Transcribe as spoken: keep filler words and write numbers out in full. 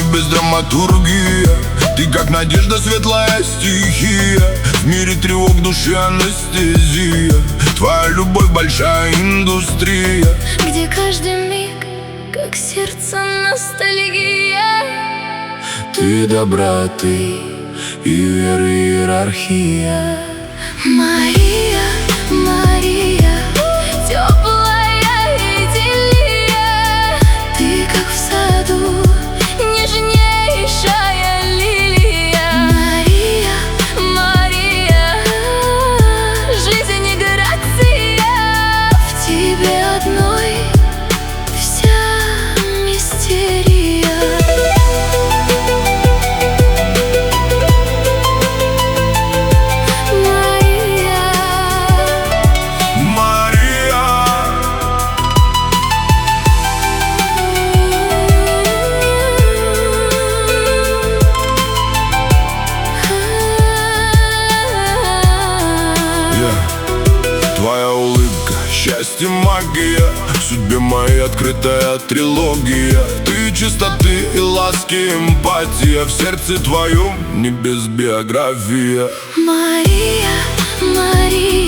без драматургии. Ты как надежда, светлая стихия. В мире тревог души анестезия. Твоя любовь большая индустрия, где каждый миг, как сердце ностальгия. Ты доброты и веры иерархия. Мария, Мария, теплая идиллия. Ты как в саду нежнейшая лилия. Мария, Мария, жизнь и грация. В тебе одной вся мистерия. Твоя улыбка, счастье, магия. В судьбе моей открытая трилогия. Ты чистоты и ласки, эмпатия. В сердце твоем не без биография. Мария, Мария.